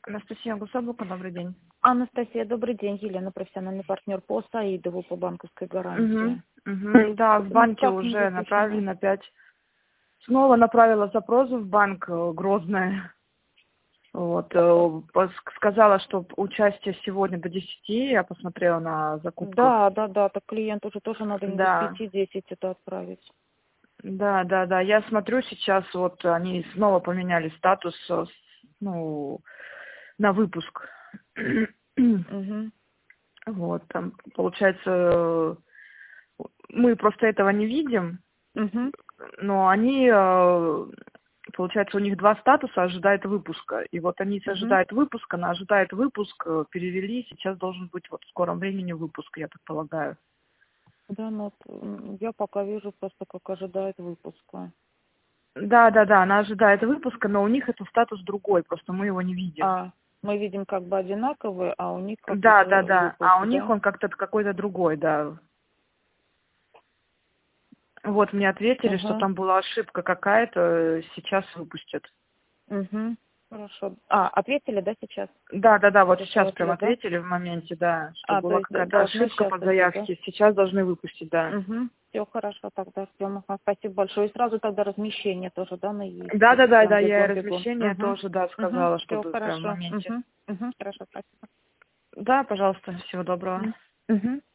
Анастасия Гусабука, добрый день. Анастасия, добрый день. Елена, профессиональный партнер по Саидову по банковской гарантии. Да, в банке Как не уже выпущено? направлено опять. Снова направила запрос в банк Грозное. Вот, сказала, что участие сегодня до 10, я посмотрела на закупках. Да, так клиент уже тоже надо не до Да, 5-10 это отправить. да. Я смотрю сейчас, вот они снова поменяли статус, на выпуск. Угу. Вот, там, получается, мы просто этого не видим, Угу. но они, получается, у них два статуса ожидает выпуска. И вот они Угу. ожидают выпуска, на ожидает выпуск, перевели, сейчас должен быть вот в скором времени выпуск, я так полагаю. Да, ну я пока вижу просто, как ожидает выпуска. Да, она ожидает выпуска, но у них это статус другой, просто мы его не видим. Мы видим как бы одинаковые, а у них как Да, уже выпуск, а у них да? он как-то какой-то другой, да. Вот мне ответили, что Угу. там была ошибка какая-то, сейчас выпустят. Угу. Хорошо. Ответили, да, сейчас? Да, вот сейчас прям Пришли, да? ответили в моменте, да, что То была есть какая-то должны ошибка сейчас по идти, да? заявке, сейчас должны выпустить, да. Угу. Все хорошо, тогда ждем. Ага, спасибо большое. И сразу тогда размещение тоже, да, на есть, Да, чтобы прям я и бегом. размещение Угу. тоже, да, Угу. сказала, Все чтобы прям в хорошо. моменте. Угу. Угу. Хорошо, спасибо. Да, пожалуйста, всего доброго. Угу.